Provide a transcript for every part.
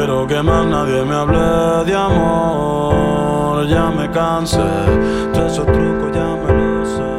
quiero que más nadie me hable de amor. Ya me cansé de esos trucos, ya me lo sé.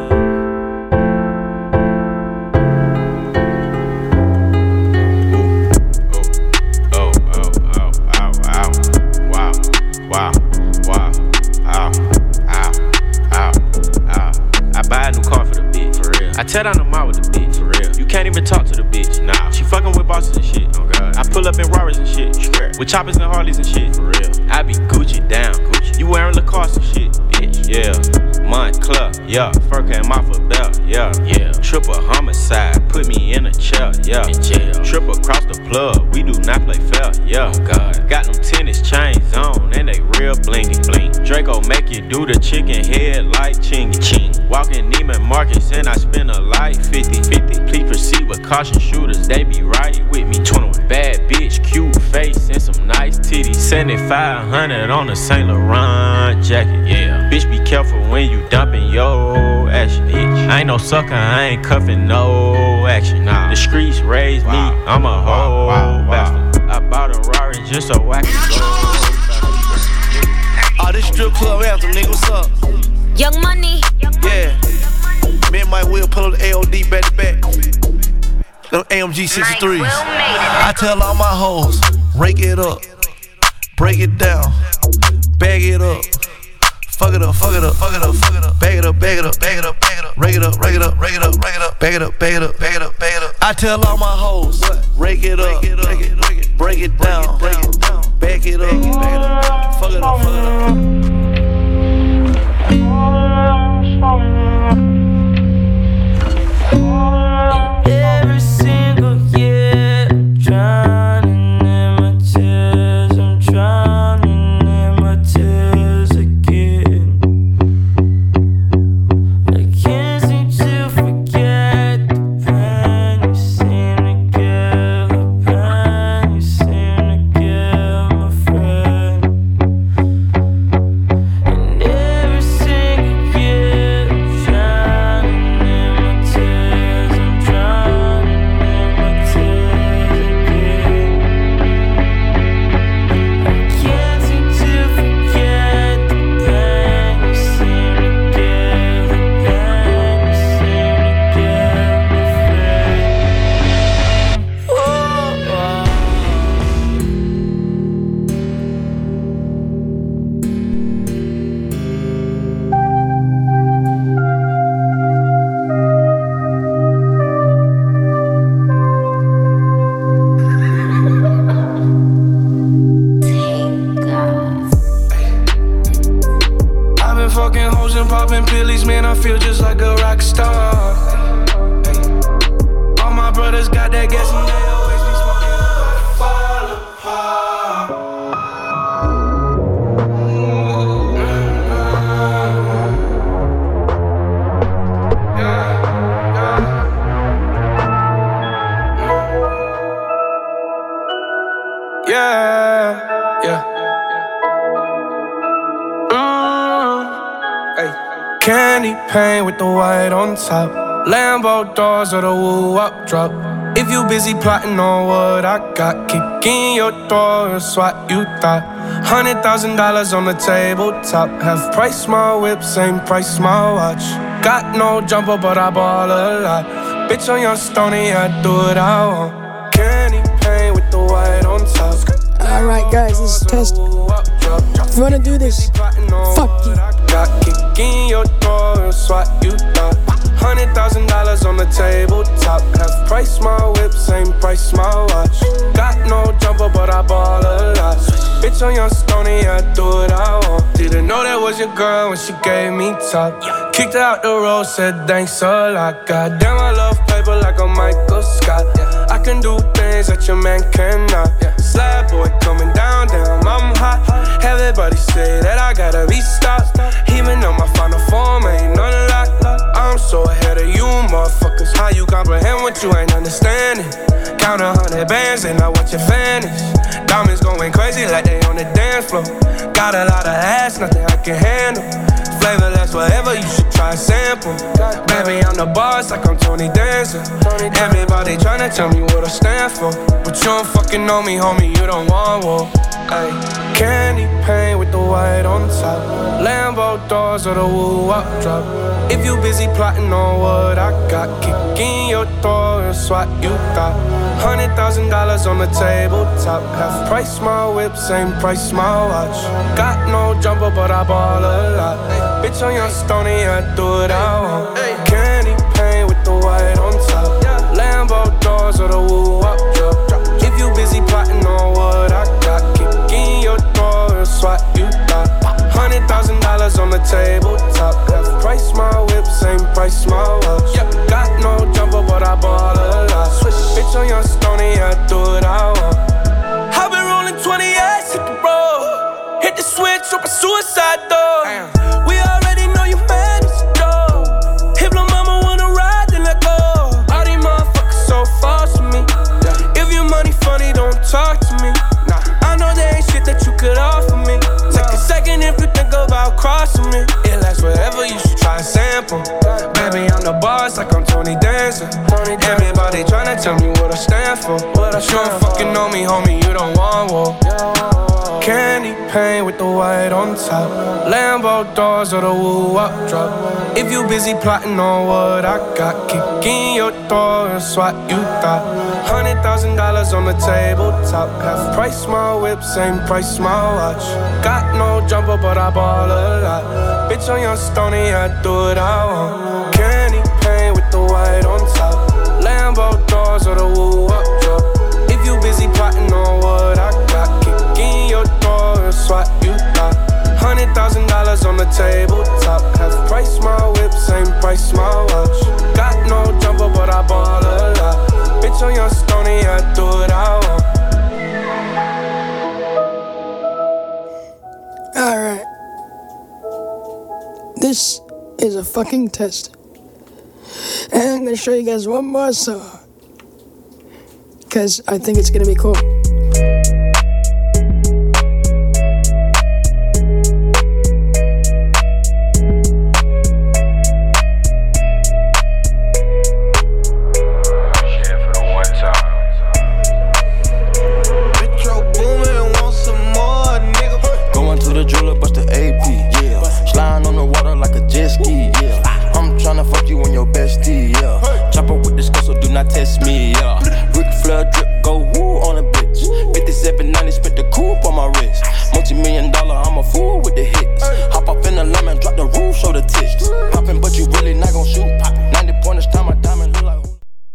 I tear down the mall with the bitch, for real. You can't even talk to the bitch, nah. She fucking with bosses and shit, oh god. I pull up in Rarers and shit, with choppers and Harleys and shit, for real. I be Gucci down, Gucci. You wearing Lacoste and shit, bitch, yeah. Montclair, yeah. Fur came off a belt, yeah. Triple homicide, put me in a chair, yeah. In jail. Trip across the plug, we do not play fair, yeah. Oh god. Got them tennis chains on, and they real blingy, bling. Draco make you do the chicken head like chingy, ching. Walking Neiman Marcus and I spend a life 50-50. Please proceed with caution, shooters, they be right with me. 21. Bad bitch, cute face and some nice titties. 7,500 on a Saint Laurent jacket, yeah. Bitch, be careful when you dumping your action, bitch. I ain't no sucker, I ain't cuffing no action. Nah. The streets raised me, I'm a whole bastard. I bought a Rari just so I can go. All this strip club anthem, nigga, what's up? Young Money. Yeah. Me and Mike Will pull up the AOD back to back. Them AMG 63s. I tell all my hoes, rake it up, break it down, bag it up. Fuck it up, fuck it up, fuck it up, fuck it up. Bag it up, bag it up, bag it up, bag it up. Rake it up, rake it up, rake it up, rake it up. Bag it up, bag it up, bag it up, bag it up. I tell all my hoes, rake it up, break it down, bag it up, fuck it up, fuck it up. Every single year, I'm drowning in my tears. I'm drowning in my tears again. I can't seem to forget the pain you seem to give, the pain you seem to give, my friend. And every single year, I'm drowning in my tears. I'm drowning in my tears again. I can't seem to forget the pain you seem to give, the pain you seem to give, my friend. I've been fucking hoes and popping pillies, man, I feel just like a rock star. All my brothers got that gas and they always be smoking. Fall apart. Yeah. Candy paint with the white on top. Lambo doors or the woo-up drop. If you busy plotting on what I got, kick in your door, that's what you thought. $100,000 on the tabletop. Half price my whip, same price my watch. Got no jumper, but I ball a lot. Bitch on your stony, I do what I want. Candy paint with the white on top. Alright guys, this is test. If you wanna do this, fuck you. Got kick in your door, that's what you thought. $100,000 on the tabletop. Half price my whip, same price my watch. Got no jumper, but I ball a lot. Bitch on your stony, I do what I want. Didn't know that was your girl when she gave me top. Kicked her out the road, said thanks a lot. Goddamn, I love paper like a Michael Scott. I can do things that your man cannot. Slab boy coming down, damn, I'm hot. Everybody say that I gotta be stopped. Even though my final form ain't none locked. I'm so ahead of you, motherfuckers. How you comprehend what you ain't understanding? Count 100 bands and I watch your vanish. Diamonds going crazy like they on the dance floor. Got a lot of ass, nothing I can handle. Flavorless, whatever, you should try a sample. Baby, I'm the boss like I'm Tony Danza. Everybody tryna tell me what I stand for, but you don't fucking know me, homie, you don't want war. Ay. Candy paint with the white on top, Lambo doors or the woo-wop drop. If you busy plotting on what I got, kick in your door and swat you thought. $100,000 on the tabletop, half price my whip, same price my watch. Got no jumper but I ball a lot. Bitch on your stony, I do what I want. Candy paint with the white on top, Lambo doors or the woo-wop drop. If you busy plotting on what I got, kick in your door and swat you thought. $100,000 on the tabletop, half price my whip, same price my watch. Got no jumper but I ball a lot. Bitch on your stony, I do what I want. I've been rolling 28, hit the road, hit the switch, open suicide door. We already know you mad as a dog. If lil' mama wanna ride, then let go. All these motherfuckers so false to me. If your money funny, don't talk to me. I know there ain't shit that you could offer me. Take a second if you think about crossing me. It lasts forever, you should try a sample. Baby, I'm the boss like I'm Tony Danza. Everybody tryna tell me what I stand for, but you don't fucking know me, homie, you don't want war. Candy paint with the white on top, Lambo doors or the woo-wop drop. If you busy plotting on what I got, kick in your door and swat you thought. $100,000 on the tabletop, half price my whip, same price my watch. Got no jumper but I ball a lot. Bitch on your stony, I do what I want. Candy paint with the white on top, Lambo doors or the woo-wop drop. If you busy plotting on what I got, kick in your door and swat you thought. $100,000 on the tabletop, half price my whip, same price my watch. Got no jumper but I ball a lot. Bitch on your stony, I do what I want. Alright. This is a fucking test. And I'm gonna show you guys one more song, cause I think it's gonna be cool. Test me, yeah. Ric Flair drip, go woo on a bitch. 5790, spent the coupe on my wrist. Multi-million-dollar, I'm a fool with the hits. Hop off in the lemon, drop the roof, show the tits. Poppin', but you really not gon'